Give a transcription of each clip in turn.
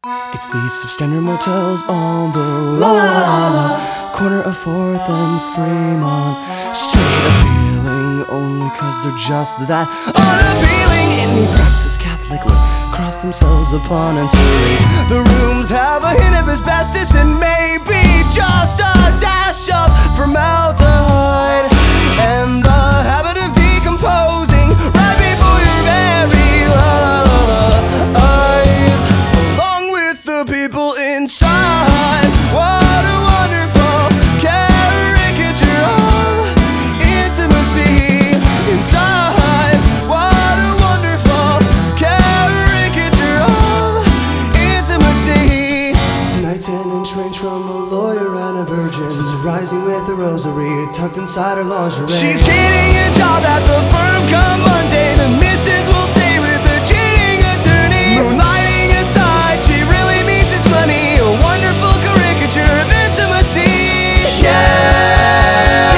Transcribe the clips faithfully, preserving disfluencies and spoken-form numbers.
It's these substandard motels on the la la la la corner of fourth and Fremont. Straight appealing only cause they're just that unappealing. Any practice Catholic would cross themselves upon entering. The rooms have a hint of asbestos and maybe just a dash of formaldehyde, and the habit of decomposing right before your very la la la la eyes, along with the people inside. What a wonderful caricature of intimacy inside. What a wonderful caricature of intimacy. Tonight's an inch range from a lawyer and a virgin, since rising with a rosary tucked inside her lingerie. She's getting a job at the firm come Monday. The missus will stay with the cheating attorney. Moonlighting aside, she really means this money. A wonderful caricature of intimacy. Yeah,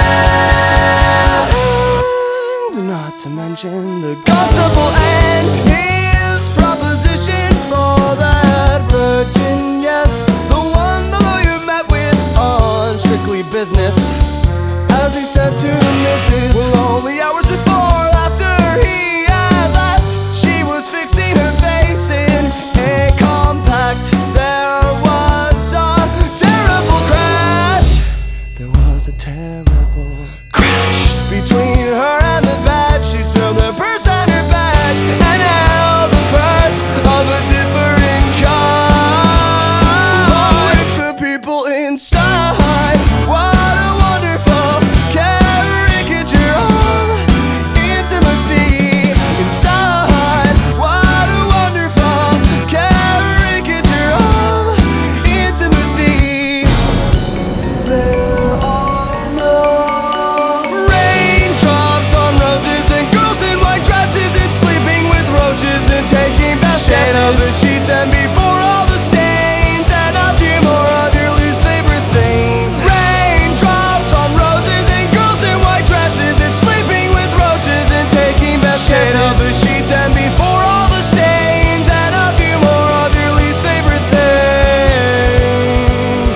yeah. And not to mention the constable and his proposition for that virgin. Yes, the one the lawyer met with on Strictly Business, as he said to the missus, well, only hours before, after he had left, she was fixing her face in a compact. There was a terrible crash. There was a terrible crash between her and the bed. She spilled her purse on her bed and held the purse of a different kind, along with the people inside. What a wonderful caricature of intimacy inside. What a wonderful caricature of intimacy. There are no raindrops on roses and girls in white dresses and sleeping with roaches and taking baths. Shade of the sheets and before all the stains and a few more of your least favorite things. Raindrops on roses and girls in white dresses and sleeping with roaches and taking baths. Shade of the sheets and before all the stains and a few more of your least favorite things.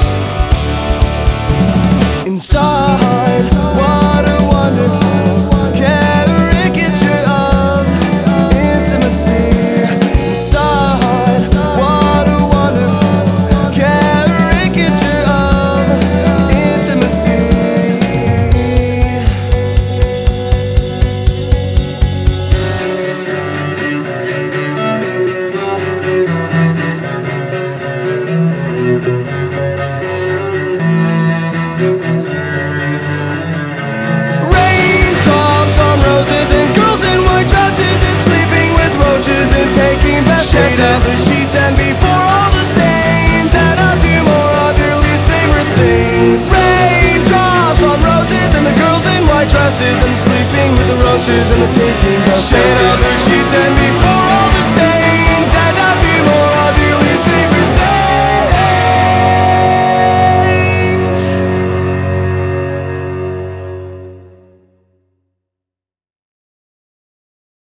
Inside, what a wonderful caricature of intimacy. Inside, what a wonderful caricature of intimacy. Raindrops on roses and girls in white dresses and sleeping with roaches and taking baths. Shade of the sheets and before all the stains and a few more of your least favorite things. Raindrops on roses and the girls in white dresses and the sleeping with the roaches and the taking baths. Shade of the sheets and